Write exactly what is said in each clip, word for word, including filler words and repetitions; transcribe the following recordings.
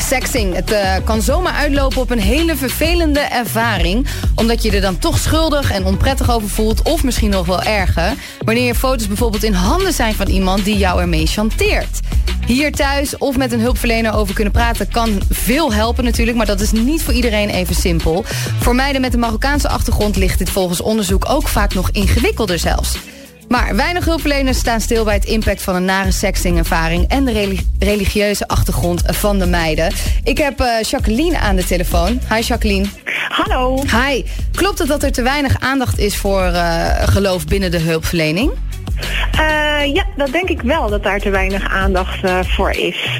Sexting, het uh, kan zomaar uitlopen op een hele vervelende ervaring. Omdat je er dan toch schuldig en onprettig over voelt. Of misschien nog wel erger. Wanneer je foto's bijvoorbeeld in handen zijn van iemand die jou ermee chanteert. Hier thuis of met een hulpverlener over kunnen praten kan veel helpen natuurlijk. Maar dat is niet voor iedereen even simpel. Voor meiden met een Marokkaanse achtergrond ligt dit volgens onderzoek ook vaak nog ingewikkelder zelfs. Maar weinig hulpverleners staan stil bij het impact van een nare sexting-ervaring en de relig- religieuze achtergrond van de meiden. Ik heb uh, Jacqueline aan de telefoon. Hi Jacqueline. Hallo. Hi. Klopt het dat er te weinig aandacht is voor uh, geloof binnen de hulpverlening? Uh, ja, dat denk ik wel, dat daar te weinig aandacht uh, voor is.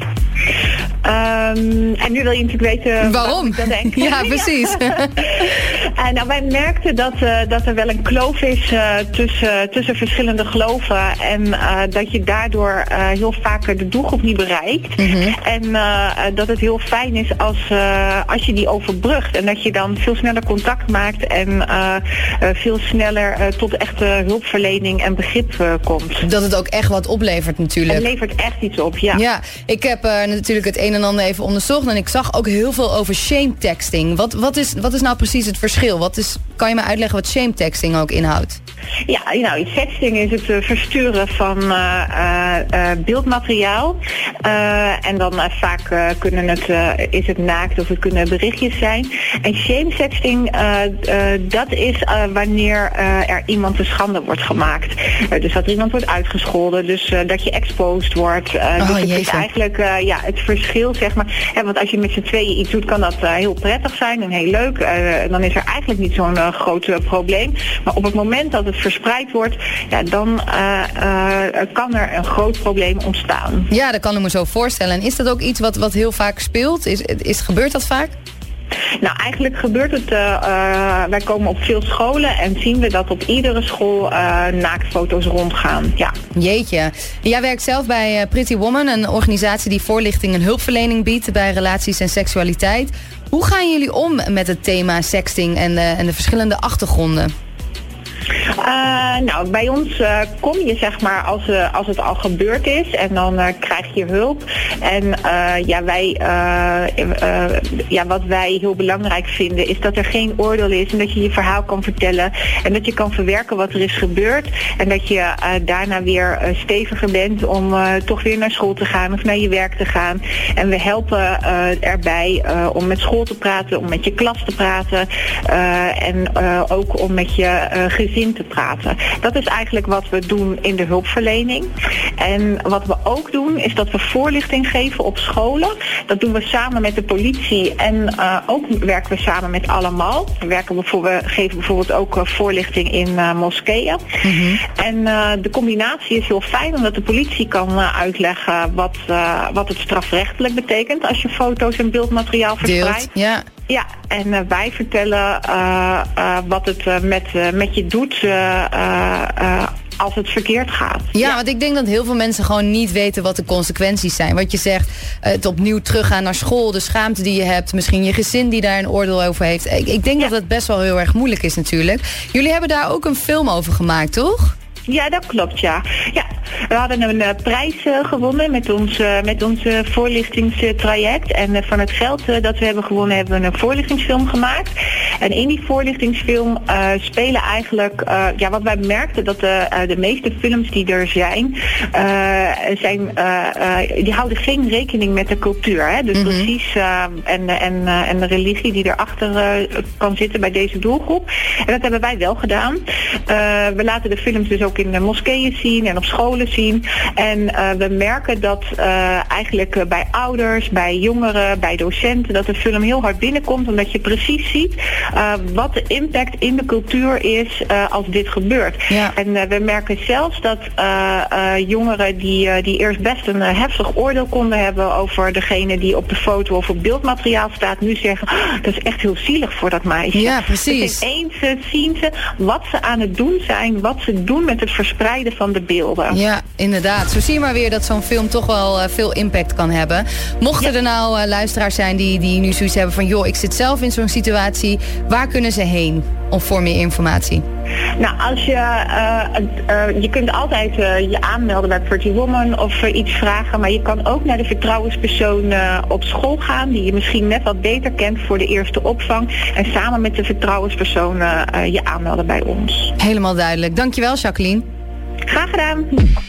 Um, en nu wil je natuurlijk weten waarom ik dat denk. Ja, precies. Ja. uh, nou, wij merkten dat, uh, dat er wel een kloof is uh, tussen, tussen verschillende geloven. En uh, dat je daardoor uh, heel vaak de doelgroep niet bereikt. Mm-hmm. En uh, dat het heel fijn is als, uh, als je die overbrugt. En dat je dan veel sneller contact maakt. En uh, uh, veel sneller uh, tot echte hulpverlening en begrip uh, komt. Dat het ook echt wat oplevert natuurlijk. Het levert echt iets op, ja. Ja, ik heb uh, natuurlijk het een en ander even onderzocht. En ik zag ook heel veel over shame texting. Wat, wat, is, wat is nou precies het verschil? Wat is, kan je me uitleggen wat shame texting ook inhoudt? Ja, nou, sexting is het uh, versturen van uh, uh, uh, beeldmateriaal. Uh, en dan uh, vaak uh, kunnen het, uh, is het naakt of het kunnen berichtjes zijn. En shame sexting, uh, uh, dat is uh, wanneer uh, er iemand te schande wordt gemaakt. Uh, dus dat er iemand wordt uitgescholden. Dus uh, dat je exposed wordt. Uh, oh, dus het is eigenlijk uh, ja, het verschil, zeg maar. Hè, want als je met z'n tweeën iets doet, kan dat uh, heel prettig zijn en heel leuk. Uh, en dan is er eigenlijk niet zo'n uh, groot uh, probleem. Maar op het moment dat het verspreid wordt, ja, dan uh, uh, kan er een groot probleem ontstaan. Ja, dat kan ik me zo voorstellen. En is dat ook iets wat, wat heel vaak speelt? Is, is, gebeurt dat vaak? Nou, eigenlijk gebeurt het, uh, uh, wij komen op veel scholen en zien we dat op iedere school uh, naaktfoto's rondgaan. Ja. Jeetje. Jij werkt zelf bij Pretty Woman, een organisatie die voorlichting en hulpverlening biedt bij relaties en seksualiteit. Hoe gaan jullie om met het thema sexting en de, en de verschillende achtergronden? Uh, nou, bij ons uh, kom je zeg maar als, uh, als het al gebeurd is en dan uh, krijg je hulp. En uh, ja, wij, uh, uh, ja, wat wij heel belangrijk vinden is dat er geen oordeel is en dat je je verhaal kan vertellen en dat je kan verwerken wat er is gebeurd en dat je uh, daarna weer uh, steviger bent om uh, toch weer naar school te gaan of naar je werk te gaan. En we helpen uh, erbij uh, om met school te praten, om met je klas te praten uh, en uh, ook om met je uh, gezin te praten. Dat is eigenlijk wat we doen in de hulpverlening. En wat we ook doen is dat we voorlichting geven op scholen. Dat doen we samen met de politie en uh, ook werken we samen met allemaal. We, werken bijvoorbeeld, we geven bijvoorbeeld ook uh, voorlichting in uh, moskeeën. Mm-hmm. En uh, de combinatie is heel fijn omdat de politie kan uh, uitleggen wat, uh, wat het strafrechtelijk betekent als je foto's en beeldmateriaal verspreidt. Ja. Ja, en uh, wij vertellen uh, uh, wat het uh, met, uh, met je doet uh, uh, uh, als het verkeerd gaat. Ja, ja, want ik denk dat heel veel mensen gewoon niet weten wat de consequenties zijn. Wat je zegt, het opnieuw teruggaan naar school, de schaamte die je hebt, misschien je gezin die daar een oordeel over heeft. Ik, ik denk ja. dat het best wel heel erg moeilijk is natuurlijk. Jullie hebben daar ook een film over gemaakt, toch? Ja, dat klopt, ja. ja. We hadden een uh, prijs uh, gewonnen met ons, uh, met ons uh, voorlichtingstraject. En uh, van het geld uh, dat we hebben gewonnen hebben we een voorlichtingsfilm gemaakt. En in die voorlichtingsfilm uh, spelen eigenlijk, uh, ja, wat wij merkten, dat de, uh, de meeste films die er zijn, uh, zijn uh, uh, die houden geen rekening met de cultuur. Hè? Dus mm-hmm. precies, uh, en, en, uh, en de religie die erachter uh, kan zitten bij deze doelgroep. En dat hebben wij wel gedaan. Uh, we laten de films dus ook in de moskeeën zien en op scholen zien. En uh, we merken dat uh, eigenlijk uh, bij ouders, bij jongeren, bij docenten, dat de film heel hard binnenkomt, omdat je precies ziet uh, wat de impact in de cultuur is uh, als dit gebeurt. Ja. En uh, we merken zelfs dat uh, uh, jongeren die, uh, die eerst best een uh, heftig oordeel konden hebben over degene die op de foto of op beeldmateriaal staat, nu zeggen, oh, dat is echt heel zielig voor dat meisje. Ja, precies. Dus ineens uh, zien ze wat ze aan het doen zijn, wat ze doen met het verspreiden van de beelden. Ja, inderdaad. Zo zie je maar weer dat zo'n film toch wel uh, veel impact kan hebben. Mochten ja. er nou uh, luisteraars zijn die, die nu zoiets hebben van, joh, ik zit zelf in zo'n situatie, waar kunnen ze heen of voor meer informatie? Nou, als je, uh, uh, je kunt altijd uh, je aanmelden bij Pretty Woman of uh, iets vragen, maar je kan ook naar de vertrouwenspersoon uh, op school gaan, die je misschien net wat beter kent voor de eerste opvang. En samen met de vertrouwenspersoon uh, uh, je aanmelden bij ons. Helemaal duidelijk. Dankjewel, Jacqueline. Graag gedaan.